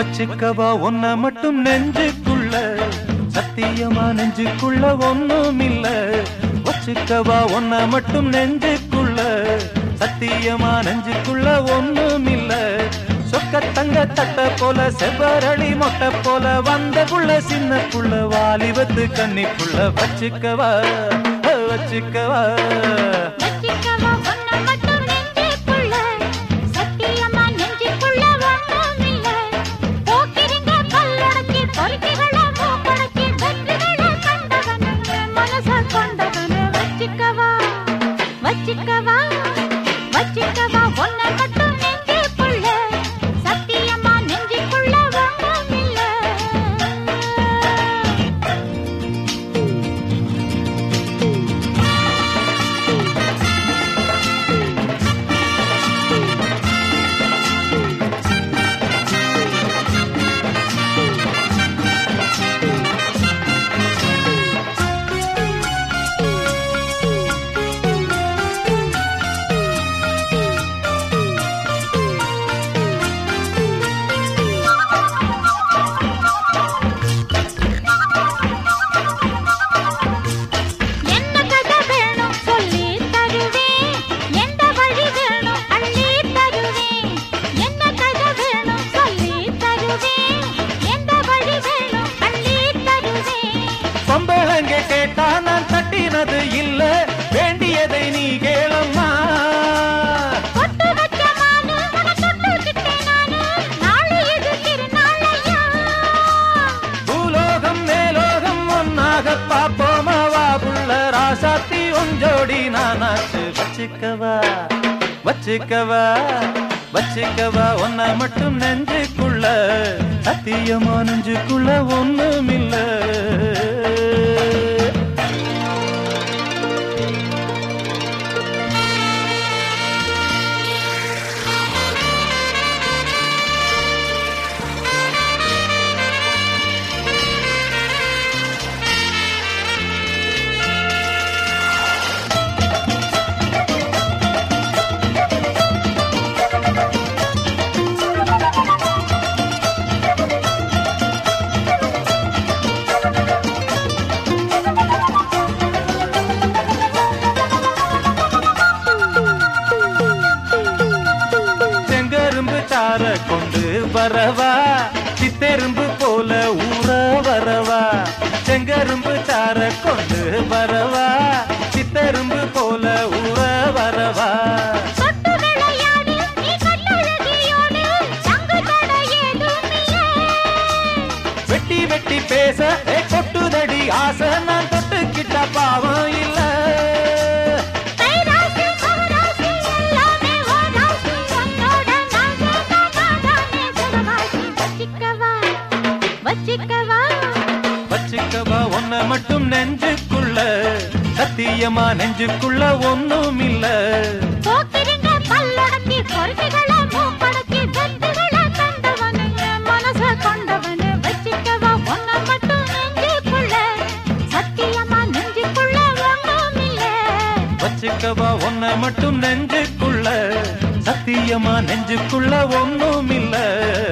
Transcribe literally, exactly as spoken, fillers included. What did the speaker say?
வச்சுக்கவா ஒன்ன மட்டும் நெஞ்சுக்குள்ள, சத்தியமா நெஞ்சுக்குள்ள ஒண்ணும் இல்ல. வச்சுக்கவா ஒன்ன மட்டும் நெஞ்சுக்குள்ள, சத்தியமா நெஞ்சுக்குள்ள ஒண்ணும் இல்ல. சொக்க தங்க தட்ட போல செவ்வரளி மொட்டை போல வந்த புள்ள சின்ன புள்ள வாலிபத்து கன்னிப்புள்ள. வச்சுக்கவா வச்சுக்கவா வச்சிக்கவா வச்சிக்கவா ஒன்ன மட்டும் நெஞ்சுக்குள்ள, சத்தியமா நெஞ்சுக்குள்ள ஒண்ணும் இல்ல. பொம்பளங்க கேட்டா நான் தட்டினது இல்ல, வேண்டியதை நீ கேளம்மா. பூலோகம் மேலோகம் ஒன்னாக பாப்போமா வா புள்ள ராசாத்தி ஒஞ்சோடி நானாச்சு. வச்சுக்கவா வச்சுக்கவா வச்சுக்கவா ஒன்ன மட்டும் நெஞ்சுக்குள்ள, சத்தியமா நெஞ்சுக்குள்ள ஒண்ணும் இல்ல. சார கொண்டு வரவா, சித்தெரும்பு போல ஊற வரவா. செங்கரும்பு சார கொண்டு வரவா, சித்தெரும்பு போல ஊற வரவா. வெட்டி வெட்டி பேச கொட்டுதடி ஆசை, நான் தொட்டுக்கிட்ட பாவம் இல்ல. வச்சுக்கவா ஒன்ன மட்டும் நெஞ்சுக்குள்ள, சத்தியமா நெஞ்சுக்குள்ள ஒண்ணும் இல்ல. வச்சுக்கவா ஒன்ன மட்டும் நெஞ்சுக்குள்ள, சத்தியமா நெஞ்சுக்குள்ள ஒண்ணும் இல்ல.